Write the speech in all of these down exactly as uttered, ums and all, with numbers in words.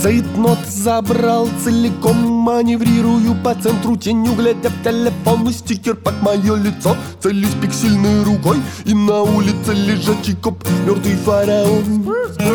Цейтнот забрал целиком, маневрирую по центру тенью, глядя в телефон, и стикер под мое лицо. Целюсь пиксельной рукой, и на улице лежачий коп, мертвый фараон.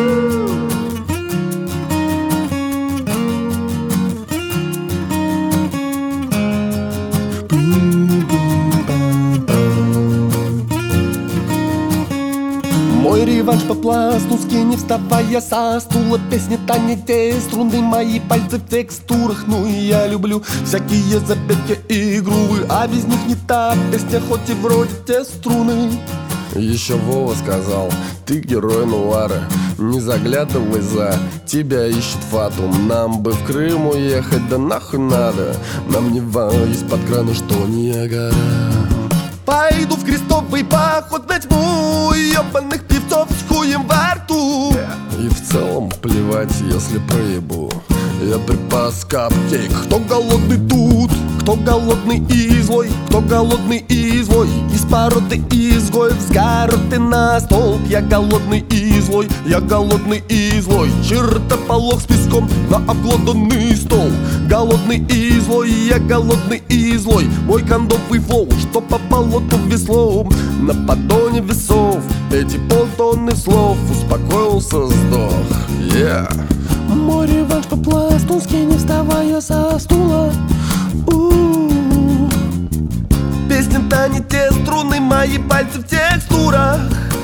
Мой реванш по-пластунски, не вставая со стула. Песни танет те струны, мои пальцы в текстурах. Ну и я люблю всякие запятки и игру, а без них не та песня, хоть и вроде те струны. Еще Вова сказал: ты герой нуара, не заглядывай, за тебя ищет фатум. Нам бы в Крым уехать, да нахуй надо. Нам Нева из-под крана, что Ниагара. Пойду в крестовый поход на тьму, ебаных певцов с хуем во рту. И в целом плевать, если проебу. Я припас капкейк. Кто голодный тут? Кто голодный и злой? Кто голодный и злой? Из породы изгоев с городы на столб. Я голодный и злой, я голодный и злой. Чертополох с песком на обглоданный стол. Голодный и злой, я голодный и злой. Мой кондовый флоу, что по болоту веслом. На поддоне весов эти полтонны слов. Успокоился, сдох, yeah. Мой реванш по-пластунски, не вставая со стула. У-у-у. Песня танет те струны, мои пальцы в текстурах.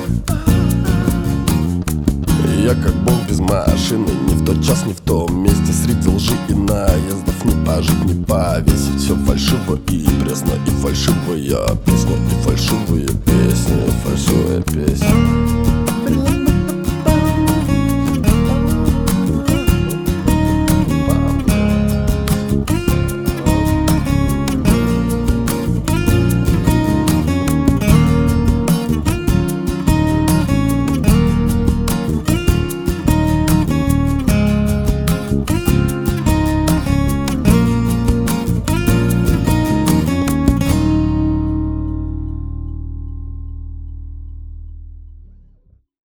Я как бог без машины, не в тот час, не в том месте. Среди лжи и наездов не пожить, не повесить. Все фальшиво и пресно, и фальшивая песня, и фальшивые песни, фальшивая песня.